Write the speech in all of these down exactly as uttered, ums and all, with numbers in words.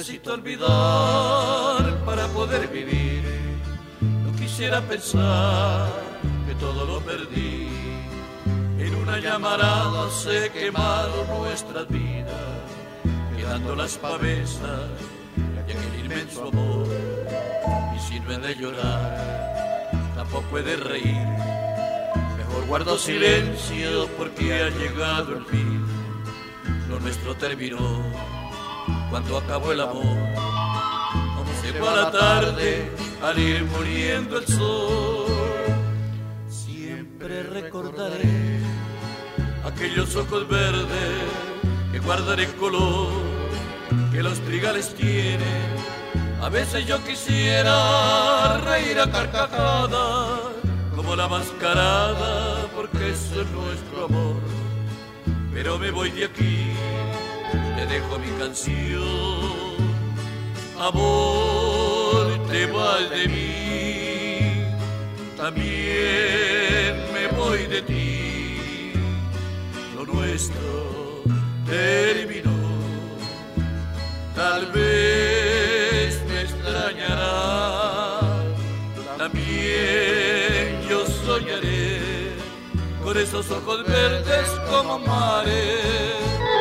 necesito olvidar para poder vivir. No quisiera pensar que todo lo perdí. En una llamarada se quemaron nuestras vidas, quedando las pavesas de aquel inmenso amor. Y si no he de llorar, tampoco he de reír. Mejor guardo silencio porque ha llegado el fin. Lo nuestro terminó cuando acabó el amor. Como se fue a la tarde al ir muriendo el sol. Siempre recordaré aquellos ojos verdes que guardan el color que los trigales tienen. A veces yo quisiera reír a carcajadas como la mascarada, porque eso es nuestro amor. Pero me voy de aquí, te dejo mi canción. Amor, te vas de mí, también me voy de ti. Lo nuestro terminó, tal vez me extrañarás, también yo soñaré con esos ojos verdes como mares.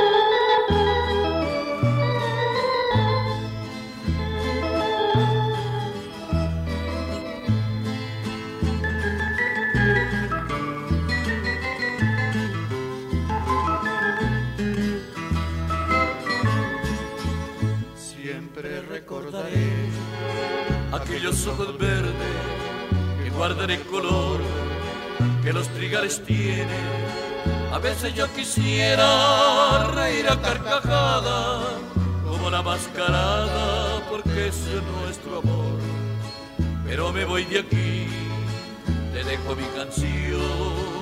Siempre recordaré aquellos ojos verdes que guardan el color que los trigales tienen. A veces yo quisiera reír a carcajadas como la mascarada, porque ese es nuestro amor. Pero me voy de aquí, te dejo mi canción.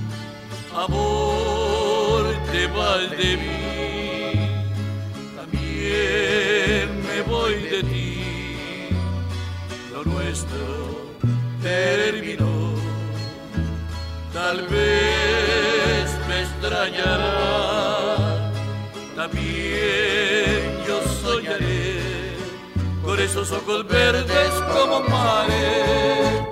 Amor, te vas de mí, también me voy de ti. Lo nuestro terminó, tal vez me extrañará, también yo soñaré con esos ojos verdes como mares.